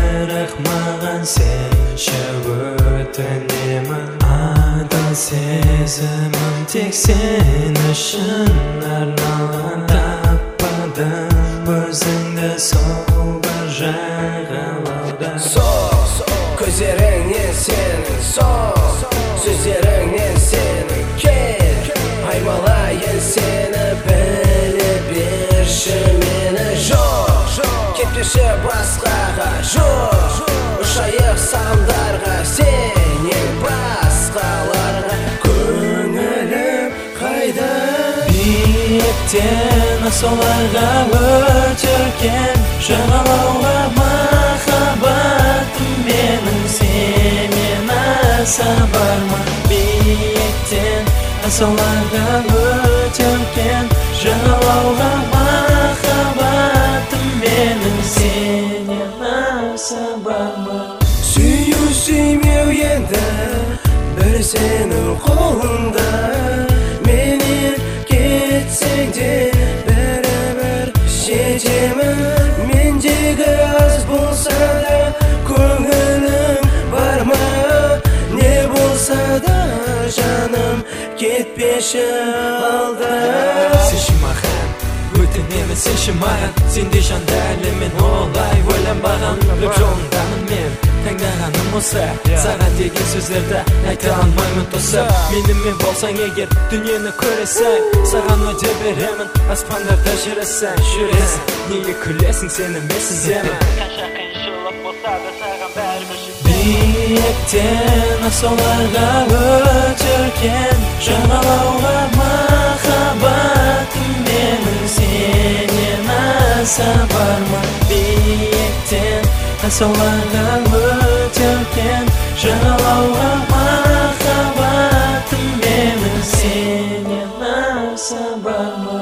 бірақ маған сенші өтінемін. Адал сезімім тек сен үшін арналған. Таппадым өзіңді сол бір жағалауда. Көздеріңнен сенің сөздеріңнен сенің кел. Аймалайын сені біліп берші мені. Жоқ, кетпеші басқаға, жоқ. Ұшайық самдарға, сенен басқаларға. Көңілім қайда? Биіктен асауларға өтіркен жағалауға махаббатым менің сенен аса барма. Биіктен асауларға өтіркен жағалауға махаббатым менің сенен аса барма. Сүю сүймеу енді бір сенің қолыңда. Менен кетсең де бәрібір жетемін. Мендегі аз болса да көңілің бар ма? Не болса да жаным кетпеші алда. Сенші маған, өтінемін сенші маған. Сенде жанда әлі мен олай ойланбаған. Өп жолыңдамын мен, таңдағаным осы. Саған деген сөздерді айта алмаймын тосып. Менімен болсаң егер дүниені көресің, саған уәде беремін, аспандарда жүресің. Неге күлесің, сен емес іздемін. Қанша қиыншылық болса да саған бәрібір жетемін. Биіктен асауларға өтіркен жағалауға махаббатым менің сенен аса барма. Биіктен асауларға өтіркен жағалауға махаббатым менің сенен аса барма.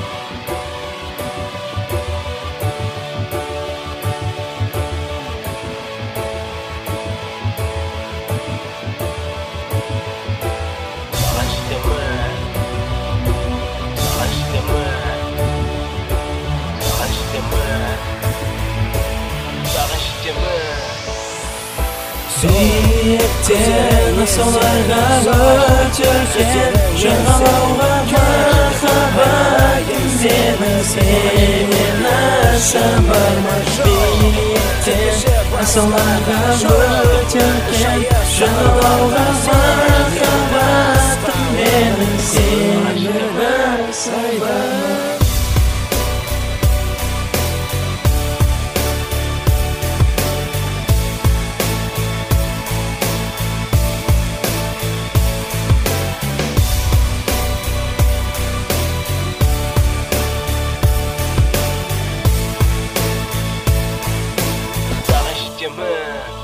Биіктен асауларға өтіркен жағалауға махаббатым менің сенен аса барма. Биіктен асауларға өтіркен жағалауға махаббатым менің сенен аса барма. Саған жетемін.